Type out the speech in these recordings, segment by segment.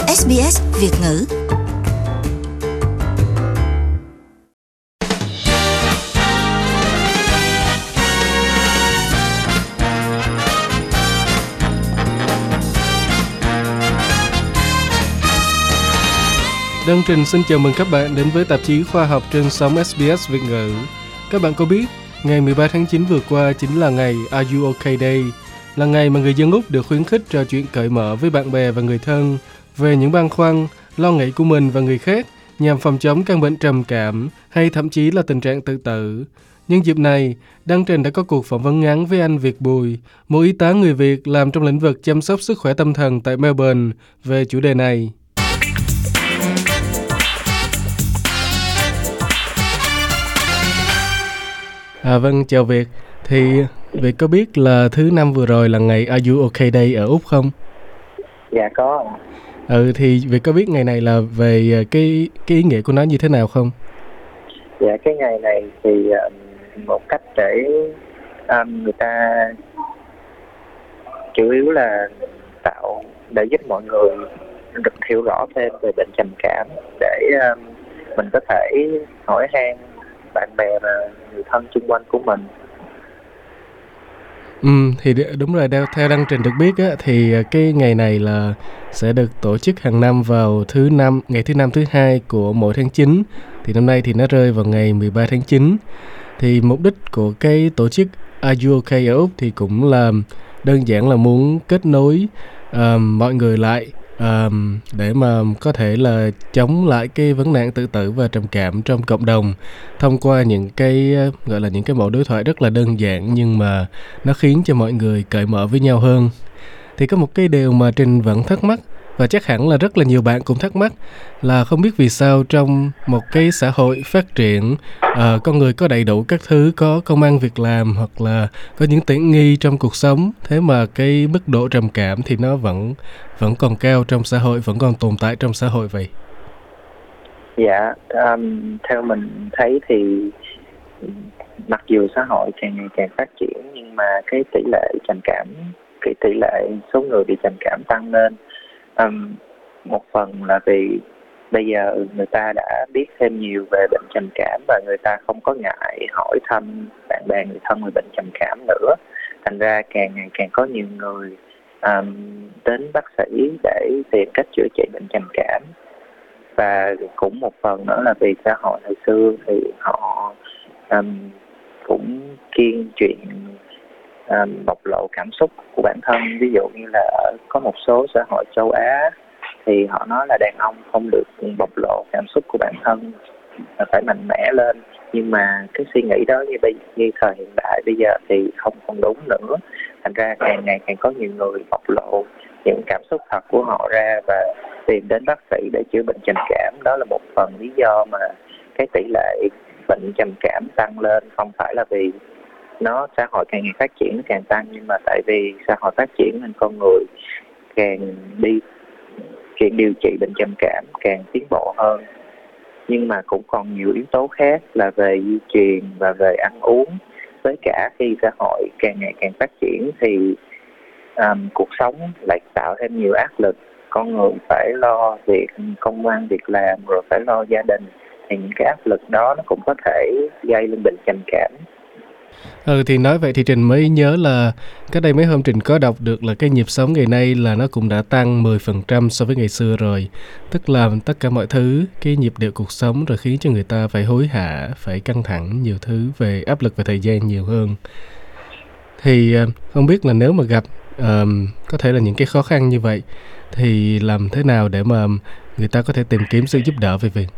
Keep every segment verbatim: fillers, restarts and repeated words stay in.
ét bê ét Việt ngữ. Đăng Trình xin chào mừng các bạn đến với tạp chí khoa học trên sóng ét bê ét Việt ngữ. Các bạn có biết, ngày mười ba tháng chín vừa qua chính là ngày Are You OK Day, là ngày mà người dân Úc được khuyến khích trò chuyện cởi mở với bạn bè và người thân về những băn khoăn, lo nghĩ của mình và người khác nhằm phòng chống căn bệnh trầm cảm hay thậm chí là tình trạng tự tử. Nhân dịp này, Đăng Trình đã có cuộc phỏng vấn ngắn với anh Việt Bùi, một y tá người Việt làm trong lĩnh vực chăm sóc sức khỏe tâm thần tại Melbourne về chủ đề này. À, vâng, chào Việt. Thì Việt có biết là thứ năm vừa rồi là ngày Are You OK Day ở Úc không? Dạ có. Ừ, thì Việt có biết ngày này là về cái cái ý nghĩa của nó như thế nào không? Dạ cái ngày này thì um, một cách để um, người ta chủ yếu là tạo để giúp mọi người được hiểu rõ thêm về bệnh trầm cảm, để um, mình có thể hỏi han bạn bè và người thân xung quanh của mình. Ừ, thì đúng rồi, theo Đăng Trình được biết á, thì cái ngày này là sẽ được tổ chức hàng năm vào thứ năm, ngày thứ năm thứ hai của mỗi tháng chín. Thì năm nay thì nó rơi vào ngày mười ba tháng chín. Thì mục đích của cái tổ chức Are You OK ở Úc thì cũng là đơn giản là muốn kết nối uh, mọi người lại uh, để mà có thể là chống lại cái vấn nạn tự tử và trầm cảm trong cộng đồng thông qua những cái gọi là những cái mẫu đối thoại rất là đơn giản, nhưng mà nó khiến cho mọi người cởi mở với nhau hơn. Thì có một cái điều mà Trình vẫn thắc mắc, và chắc hẳn là rất là nhiều bạn cũng thắc mắc, là không biết vì sao trong một cái xã hội phát triển, uh, con người có đầy đủ các thứ, có công ăn việc làm hoặc là có những tiện nghi trong cuộc sống, thế mà cái mức độ trầm cảm thì nó vẫn vẫn còn cao trong xã hội, vẫn còn tồn tại trong xã hội vậy. Dạ, um, theo mình thấy thì mặc dù xã hội càng ngày càng phát triển, nhưng mà cái tỷ lệ trầm cảm, cái tỷ lệ số người bị trầm cảm tăng lên. Um, một phần là vì bây giờ người ta đã biết thêm nhiều về bệnh trầm cảm và người ta không có ngại hỏi thăm bạn bè người thân về bệnh trầm cảm nữa. Thành ra càng ngày càng có nhiều người um, đến bác sĩ để tìm cách chữa trị bệnh trầm cảm. Và cũng một phần nữa là vì xã hội hồi xưa thì họ um, cũng kiêng chuyện um, bộc lộ cảm xúc của bản thân. Ví dụ như là ở có một số xã hội châu Á thì họ nói là đàn ông không được bộc lộ cảm xúc của bản thân, phải mạnh mẽ lên. Nhưng mà cái suy nghĩ đó như bây như thời hiện đại bây giờ thì không còn đúng nữa. Thành ra càng ngày càng có nhiều người bộc lộ những cảm xúc thật của họ ra và tìm đến bác sĩ để chữa bệnh trầm cảm. Đó là một phần lý do mà cái tỷ lệ bệnh trầm cảm tăng lên, không phải là vì nó xã hội càng ngày phát triển càng tăng, nhưng mà tại vì xã hội phát triển nên con người càng đi chuyện điều trị bệnh trầm cảm càng tiến bộ hơn. Nhưng mà cũng còn nhiều yếu tố khác là về di truyền và về ăn uống. Với cả khi xã hội càng ngày càng phát triển thì um, cuộc sống lại tạo thêm nhiều áp lực. Con người phải lo việc công ăn việc làm, rồi phải lo gia đình, thì những cái áp lực đó nó cũng có thể gây lên bệnh trầm cảm. Ừ, thì nói vậy thì Trình mới nhớ là cách đây mấy hôm Trình có đọc được là cái nhịp sống ngày nay là nó cũng đã tăng mười phần trăm so với ngày xưa rồi. Tức là tất cả mọi thứ, cái nhịp điệu cuộc sống rồi khiến cho người ta phải hối hả, phải căng thẳng nhiều thứ, về áp lực về thời gian nhiều hơn. Thì không biết là nếu mà gặp um, có thể là những cái khó khăn như vậy thì làm thế nào để mà người ta có thể tìm kiếm sự giúp đỡ về việc?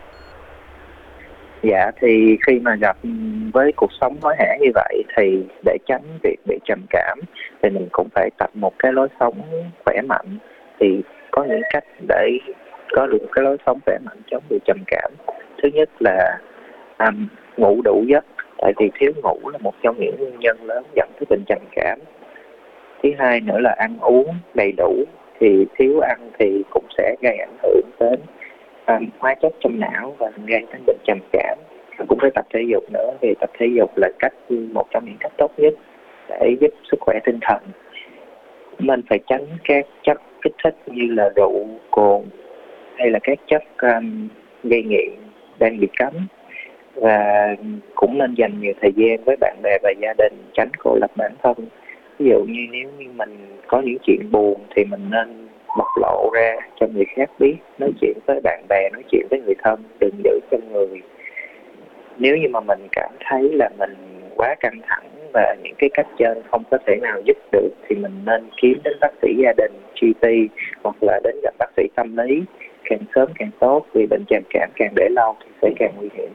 Dạ, thì khi mà gặp với cuộc sống hối hả như vậy thì để tránh việc bị trầm cảm thì mình cũng phải tập một cái lối sống khỏe mạnh. Thì có những cách để có được cái lối sống khỏe mạnh chống bị trầm cảm. Thứ nhất là um, ngủ đủ giấc, tại vì thiếu ngủ là một trong những nguyên nhân lớn dẫn tới bệnh trầm cảm. Thứ hai nữa là ăn uống đầy đủ, thì thiếu ăn thì cũng sẽ gây ảnh hưởng đến um, hóa chất trong não và gây đến bệnh trầm cảm. Cũng phải tập thể dục nữa, vì tập thể dục là cách một trong những cách tốt nhất để giúp sức khỏe tinh thần. mình phải tránh các chất kích thích như là rượu, cồn hay là các chất um, gây nghiện đang bị cấm, và cũng nên dành nhiều thời gian với bạn bè và gia đình, tránh cô lập bản thân. Ví dụ như nếu như mình có những chuyện buồn thì mình nên bộc lộ ra cho người khác biết, nói chuyện với bạn bè, nói chuyện với người thân, đừng giữ trong người. Nếu như mà mình cảm thấy là mình quá căng thẳng và những cái cách trên không có thể nào giúp được thì mình nên kiếm đến bác sĩ gia đình, giê pê, hoặc là đến gặp bác sĩ tâm lý, càng sớm càng tốt, vì bệnh trầm cảm càng để lâu thì sẽ càng nguy hiểm.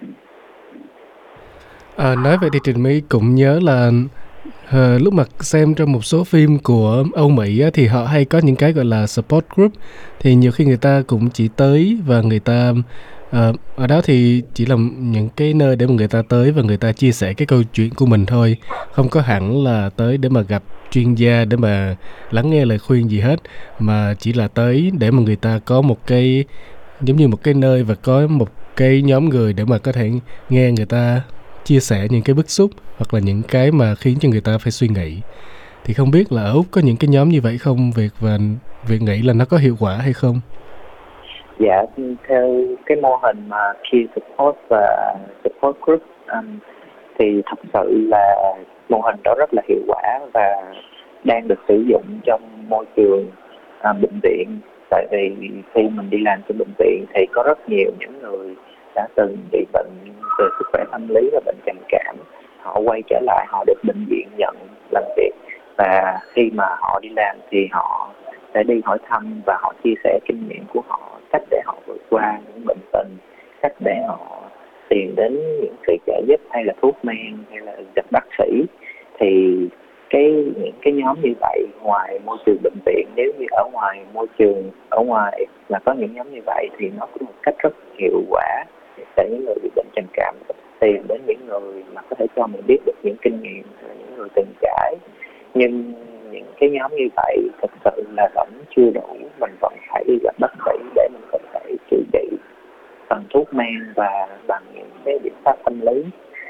À, nói vậy thì Trình My cũng nhớ là ờ, lúc mà xem trong một số phim của Âu Mỹ á, thì họ hay có những cái gọi là support group, thì nhiều khi người ta cũng chỉ tới và người ta ờ, ở đó thì chỉ là những cái nơi để mà người ta tới và người ta chia sẻ cái câu chuyện của mình thôi, không có hẳn là tới để mà gặp chuyên gia để mà lắng nghe lời khuyên gì hết, mà chỉ là tới để mà người ta có một cái giống như một cái nơi và có một cái nhóm người để mà có thể nghe người ta chia sẻ những cái bức xúc hoặc là những cái mà khiến cho người ta phải suy nghĩ. Thì không biết là ở Úc có những cái nhóm như vậy không Việt, và Việt nghĩ là nó có hiệu quả hay không? Dạ, theo cái mô hình mà peer support và support group um, thì thật sự là mô hình đó rất là hiệu quả và đang được sử dụng trong môi trường à, bệnh viện. Tại vì khi mình đi làm trong bệnh viện thì có rất nhiều những người đã từng bị bệnh về sức khỏe tâm lý và bệnh trầm cảm, họ quay trở lại, họ được bệnh viện nhận làm việc, và khi mà họ đi làm thì họ sẽ đi hỏi thăm và họ chia sẻ kinh nghiệm của họ, cách để họ vượt qua những bệnh tình, cách để họ tìm đến những sự trợ giúp hay là thuốc men hay là gặp bác sĩ. Thì cái những cái nhóm như vậy ngoài môi trường bệnh viện, nếu như ở ngoài môi trường ở ngoài là có những nhóm như vậy thì nó có một cách rất hiệu quả để những người bị bệnh trầm cảm tìm đến những người mà có thể cho mình biết được những kinh nghiệm của những người từng trải. Nhưng những cái nhóm như vậy thực sự là vẫn chưa đủ, mình vẫn phải đi gặp bác sĩ để mình có thể chữa trị bằng thuốc men và bằng những cái biện pháp tâm lý.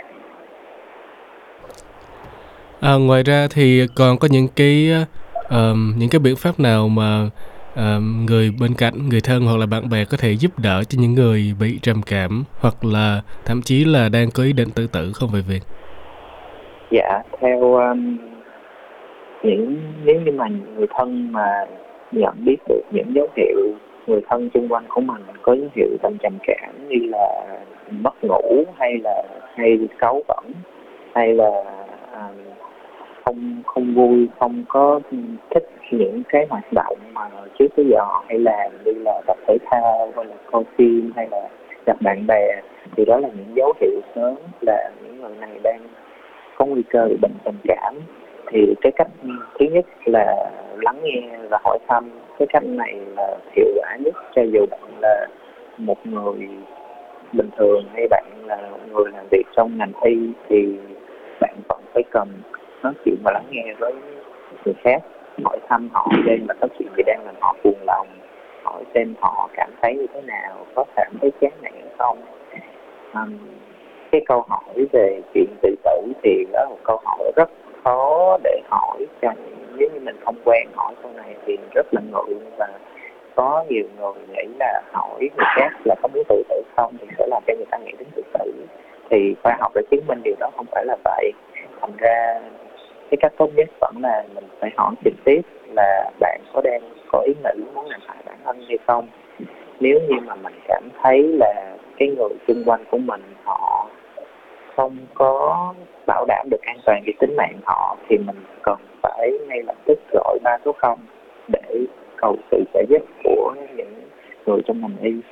À, ngoài ra thì còn có những cái uh, những cái biện pháp nào mà uh, người bên cạnh, người thân hoặc là bạn bè có thể giúp đỡ cho những người bị trầm cảm hoặc là thậm chí là đang có ý định tự tử không vậy Việt? Dạ, theo um, những nếu như mà người thân mà nhận biết được những dấu hiệu người thân xung quanh của mình có dấu hiệu bệnh trầm cảm như là mất ngủ hay là hay cáu bẩn hay là um, không không vui, không có thích những cái hoạt động mà trước tới giờ họ hay làm như là tập thể thao hay là coi phim hay là gặp bạn bè, thì đó là những dấu hiệu sớm là những người này đang có nguy cơ bị bệnh trầm cảm. Thì cái cách thứ nhất là lắng nghe và hỏi thăm. Cái cách này là hiệu quả nhất, cho dù bạn là một người bình thường hay bạn là người làm việc trong ngành y thì bạn vẫn phải cần nói chuyện và lắng nghe với người khác, hỏi thăm họ xem là có chuyện gì đang làm họ buồn lòng, hỏi xem họ cảm thấy như thế nào, có cảm thấy chán nản không. Um, cái câu hỏi về chuyện tự tử thì đó là một câu hỏi rất khó để hỏi, cho nếu như mình không quen hỏi câu này thì rất là ngượng, và có nhiều người nghĩ là hỏi người khác là có muốn tự tử không thì sẽ làm cho người ta nghĩ đến tự tử. Thì khoa học đã chứng minh điều đó không phải là vậy. Thành ra cái cách tốt nhất vẫn là mình phải hỏi trực tiếp là bạn có đang có ý nghĩ muốn làm hại bản thân hay không. Nếu như mà mình cảm thấy là cái người xung quanh của mình họ không có bảo đảm được an toàn về tính mạng họ thì mình cần phải ngay lập tức gọi ba số không để cầu sự trợ giúp của những người trong ngành y.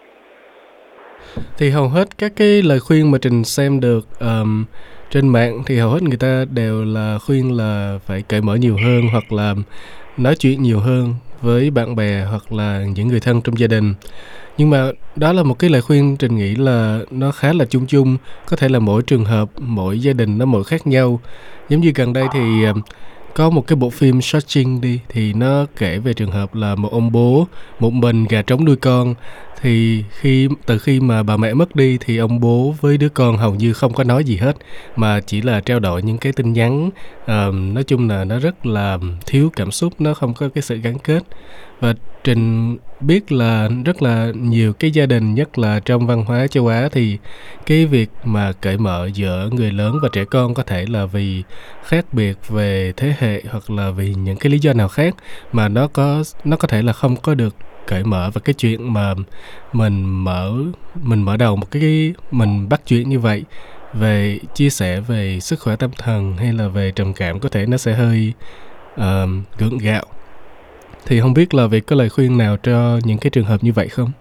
Thì hầu hết các cái lời khuyên mà Trình xem được um, trên mạng thì hầu hết người ta đều là khuyên là phải cởi mở nhiều hơn hoặc là nói chuyện nhiều hơn với bạn bè hoặc là những người thân trong gia đình. Nhưng mà đó là một cái lời khuyên Trình nghĩ là nó khá là chung chung, có thể là mỗi trường hợp, mỗi gia đình nó mỗi khác nhau. Giống như gần đây thì có một cái bộ phim Searching đi, thì nó kể về trường hợp là một ông bố một mình gà trống nuôi con. Thì khi từ khi mà bà mẹ mất đi thì ông bố với đứa con hầu như không có nói gì hết, mà chỉ là trao đổi những cái tin nhắn. Ờ, nói chung là nó rất là thiếu cảm xúc, nó không có cái sự gắn kết. Và Trình biết là rất là nhiều cái gia đình, nhất là trong văn hóa châu Á, thì cái việc mà cởi mở giữa người lớn và trẻ con có thể là vì khác biệt về thế hệ hoặc là vì những cái lý do nào khác, mà nó có nó có thể là không có được cởi mở. Và cái chuyện mà mình mở mình mở đầu một cái mình bắt chuyện như vậy về chia sẻ về sức khỏe tâm thần hay là về trầm cảm, có thể nó sẽ hơi uh, gượng gạo. Thì không biết là Việt có lời khuyên nào cho những cái trường hợp như vậy không?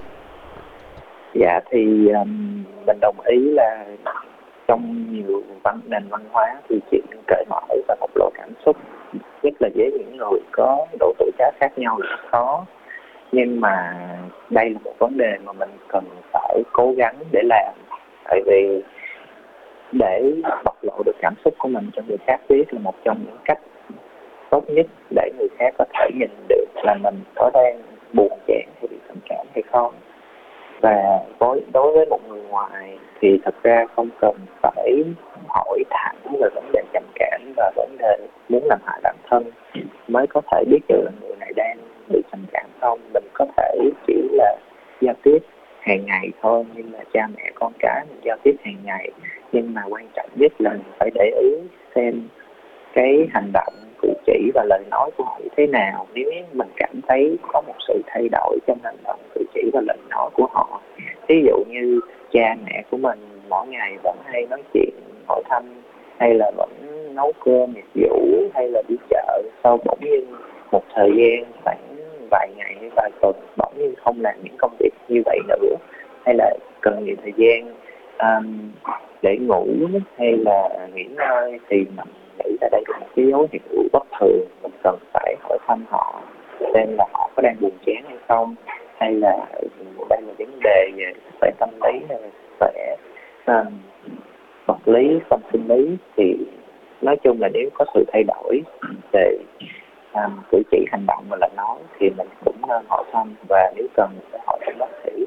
Dạ thì um, mình đồng ý là trong nhiều văn nền văn hóa thì chuyện cởi mở và bộc lộ cảm xúc, nhất là với những người có độ tuổi tác khác nhau, là khó. Nhưng mà đây là một vấn đề mà mình cần phải cố gắng để làm. Tại vì để bộc lộ được cảm xúc của mình cho người khác biết là một trong những cách tốt nhất để người khác có thể nhìn được là mình có đang buồn chán hay bị trầm cảm hay không. Và đối với một người ngoài thì thật ra không cần phải hỏi thẳng về vấn đề trầm cảm và vấn đề muốn làm hại bản thân mới có thể biết được là người này đang bị trầm cảm không. Mình có thể chỉ là giao tiếp hàng ngày thôi, nhưng mà cha mẹ con cái mình giao tiếp hàng ngày. Nhưng mà quan trọng nhất là mình phải để ý xem cái hành động, cử chỉ và lời nói của họ như thế nào. Nếu mình cảm thấy có một sự thay đổi trong hành động, cử chỉ và lời nói của họ, ví dụ như cha mẹ của mình mỗi ngày vẫn hay nói chuyện hỏi thăm, hay là vẫn nấu cơm nhiệt giũ, hay là đi chợ, sau bỗng nhiên một thời gian khoảng vài ngày hay vài tuần bỗng nhiên không làm những công việc như vậy nữa, hay là cần nhiều thời gian um, để ngủ hay là nghỉ ngơi, thì mình nghĩ ra đây là một cái dấu hiệu bất thường. Mình cần phải hỏi thăm họ xem là họ có đang buồn chán hay không, hay là đây là vấn đề về sức khỏe tâm lý hay là sức khỏe um, vật lý, tâm sinh lý. Thì nói chung là nếu có sự thay đổi về um, cử chỉ, hành động và lời nói thì mình cũng nên hỏi thăm, và nếu cần phải hỏi thăm bác sĩ.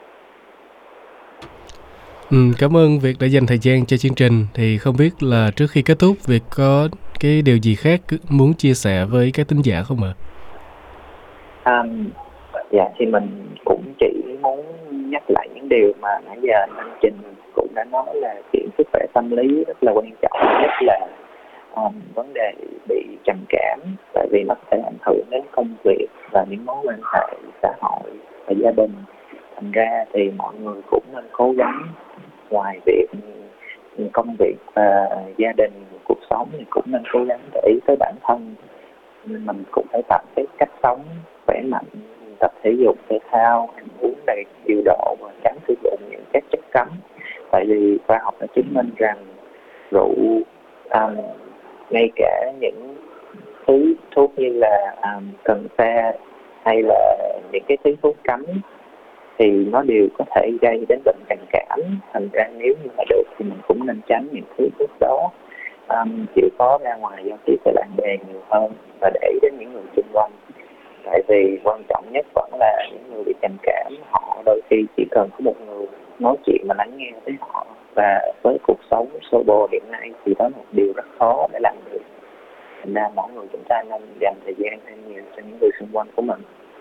Ừ, cảm ơn Việt đã dành thời gian cho chương trình. Thì không biết là trước khi kết thúc, Việt có cái điều gì khác muốn chia sẻ với các thính giả không ạ? À? Um, dạ thì mình cũng chỉ muốn nhắc lại những điều mà nãy giờ anh Trình cũng đã nói, là chuyện sức khỏe tâm lý rất là quan trọng, nhất là um, vấn đề bị trầm cảm, tại vì nó có thể ảnh hưởng đến công việc và những mối quan hệ xã hội và gia đình. Thành ra thì mọi người cũng nên cố gắng, ngoài việc công việc và gia đình, cuộc sống, thì cũng nên cố gắng để ý tới bản thân. Mình cũng phải tập cái cách sống khỏe mạnh, tập thể dục thể thao, ăn uống đầy điều độ và tránh sử dụng những các chất cấm. Tại vì khoa học đã chứng minh rằng rượu, um, ngay cả những thứ thuốc như là um, cần sa hay là những cái thứ thuốc cấm thì nó đều có thể gây đến bệnh trầm cảm. Thành ra nếu như mà được thì mình cũng nên tránh những thứ thuốc đó, um, chịu khó ra ngoài giao tiếp với bạn bè nhiều hơn và để ý đến những người xung quanh. Tại vì quan trọng nhất vẫn là những người bị trầm cảm, họ đôi khi chỉ cần có một người nói chuyện và lắng nghe với họ. Và với cuộc sống xô bồ hiện nay thì đó là một điều rất khó để làm được. Thành ra mỗi người chúng ta nên dành thời gian thêm nhiều cho những người xung quanh của mình.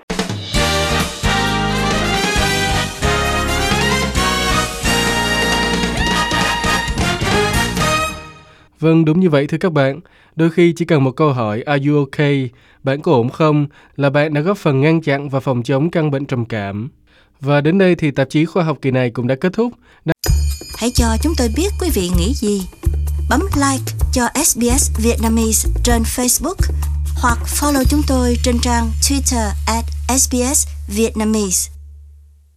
Vâng, đúng như vậy thưa các bạn. Đôi khi chỉ cần một câu hỏi "Are you okay?", "Bạn có ổn không?" là bạn đã góp phần ngăn chặn và phòng chống căn bệnh trầm cảm. Và đến đây thì tạp chí khoa học kỳ này cũng đã kết thúc. Hãy cho chúng tôi biết quý vị nghĩ gì. Bấm like cho ét bê ét Vietnamese trên Facebook hoặc follow chúng tôi trên trang Twitter at ét bê ét Vietnamese.